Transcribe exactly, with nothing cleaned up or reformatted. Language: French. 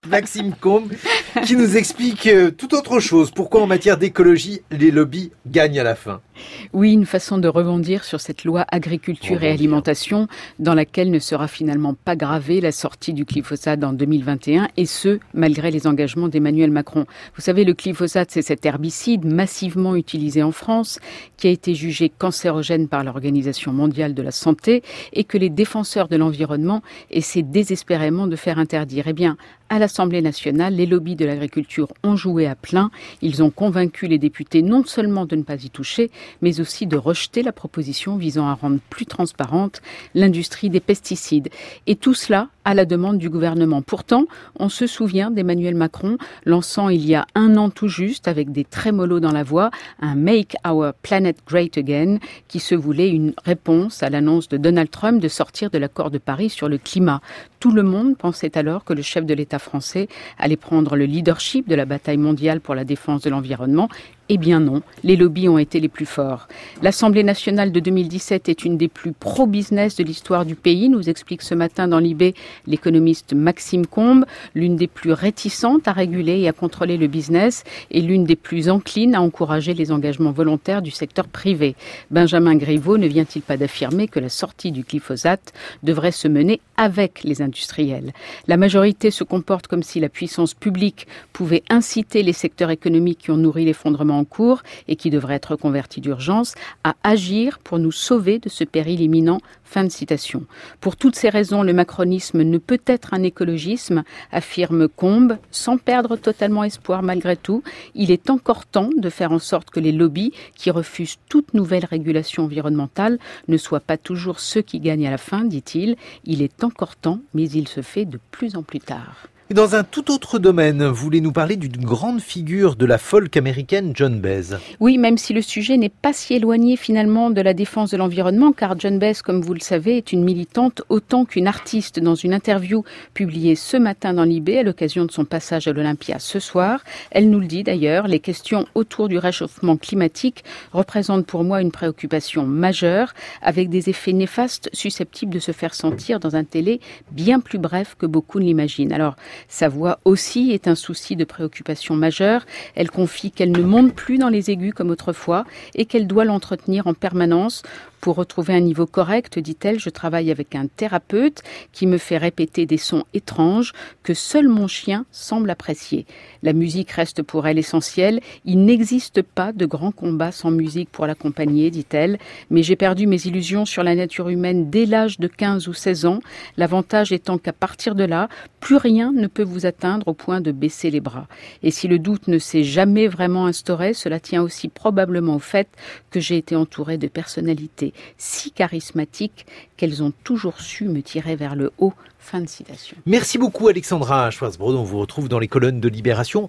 Maxime Combe, qui nous explique euh, tout autre chose. Pourquoi en matière d'écologie, les lobbies gagnent à la fin? Oui, une façon de rebondir sur cette loi agriculture rebondir. et alimentation dans laquelle ne sera finalement pas gravée la sortie du glyphosate en deux mille vingt et un, et ce, malgré les engagements d'Emmanuel Macron. Vous savez, le glyphosate, c'est cet herbicide massivement utilisé en France qui a été jugé cancérogène par l'Organisation mondiale de la santé et que les défenseurs de l'environnement essaient désespérément de faire interdire. Eh bien, à l'Assemblée nationale, les lobbies de l'agriculture ont joué à plein. Ils ont convaincu les députés non seulement de ne pas y toucher, mais aussi de rejeter la proposition visant à rendre plus transparente l'industrie des pesticides. Et tout cela à la demande du gouvernement. Pourtant, on se souvient d'Emmanuel Macron lançant il y a un an tout juste, avec des trémolos dans la voix, un Make Our Planet Great Again, qui se voulait une réponse à l'annonce de Donald Trump de sortir de l'accord de Paris sur le climat. Tout le monde pensait alors que le chef de l'État français allait prendre le leadership de la bataille mondiale pour la défense de l'environnement. Eh bien non, les lobbies ont été les plus forts. L'Assemblée nationale de deux mille dix-sept est une des plus pro-business de l'histoire du pays, nous explique ce matin dans Libé l'économiste Maxime Combe, l'une des plus réticentes à réguler et à contrôler le business et l'une des plus enclines à encourager les engagements volontaires du secteur privé. Benjamin Griveaux ne vient-il pas d'affirmer que la sortie du glyphosate devrait se mener avec les industriels? La majorité se comporte comme si la puissance publique pouvait inciter les secteurs économiques qui ont nourri l'effondrement en cours et qui devrait être converti d'urgence à agir pour nous sauver de ce péril imminent. Fin de citation. Pour toutes ces raisons, le macronisme ne peut être un écologisme, affirme Combe, sans perdre totalement espoir malgré tout. Il est encore temps de faire en sorte que les lobbies qui refusent toute nouvelle régulation environnementale ne soient pas toujours ceux qui gagnent à la fin, dit-il. Il est encore temps, mais il se fait de plus en plus tard. Dans un tout autre domaine, vous voulez nous parler d'une grande figure de la folk américaine, Joan Baez. Oui, même si le sujet n'est pas si éloigné finalement de la défense de l'environnement, car Joan Baez, comme vous le savez, est une militante autant qu'une artiste. Dans une interview publiée ce matin dans Libé, à l'occasion de son passage à l'Olympia ce soir, elle nous le dit d'ailleurs, les questions autour du réchauffement climatique représentent pour moi une préoccupation majeure, avec des effets néfastes susceptibles de se faire sentir dans un délai bien plus bref que beaucoup ne l'imaginent. Alors, sa voix aussi est un souci de préoccupation majeure. Elle confie qu'elle ne monte plus dans les aigus comme autrefois et qu'elle doit l'entretenir en permanence. Pour retrouver un niveau correct, dit-elle, je travaille avec un thérapeute qui me fait répéter des sons étranges que seul mon chien semble apprécier. La musique reste pour elle essentielle. Il n'existe pas de grand combat sans musique pour l'accompagner, dit-elle. Mais j'ai perdu mes illusions sur la nature humaine dès l'âge de quinze ou seize ans. L'avantage étant qu'à partir de là, plus rien ne peut vous atteindre au point de baisser les bras. Et si le doute ne s'est jamais vraiment instauré, cela tient aussi probablement au fait que j'ai été entourée de personnalités si charismatiques qu'elles ont toujours su me tirer vers le haut. Fin de citation. Merci beaucoup Alexandra Schwarzbrod. On vous retrouve dans les colonnes de Libération